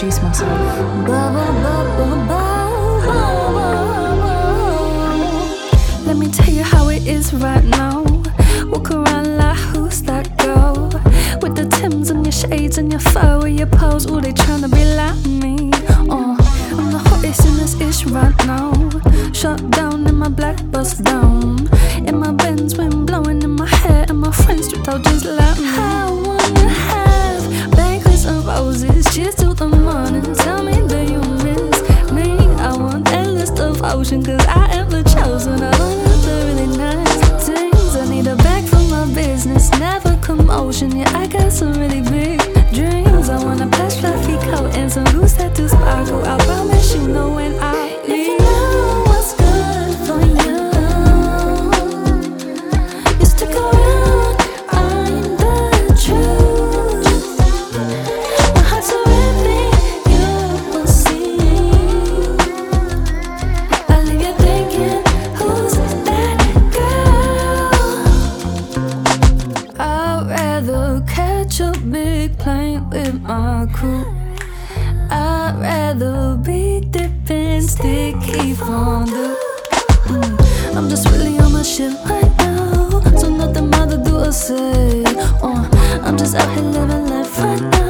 introduce myself. Let me tell you how it is right now. Walk around like who's that girl? With the Timbs and your shades and your fur with your pose, ooh, they tryna be like me. I'm the hottest in this ish right now. Shut down in my black bust down. In my Benz, wind blowing in my hair, and my friends stripped out just like me. I wanna have banquets and roses, cheers till the morning. Tell me that you miss me. I want endless devotion, cause I am the chosen. I don't want the really nice things. I need a bag for my business, never commotion. Yeah, I got some really big dreams. I wanna pass fluffy coat and some loose to sparkle. I promise you know when I leave. If you know what's good for you, you stick around, I'm the truth. My heart's so everything you will see. I leave you thinking, who's that girl? I'd rather catch a big plane with my crew. I'd rather be dipping sticky fondue. I'm just really on my shit right now, so nothing more to do or say. I'm just out here living life right now.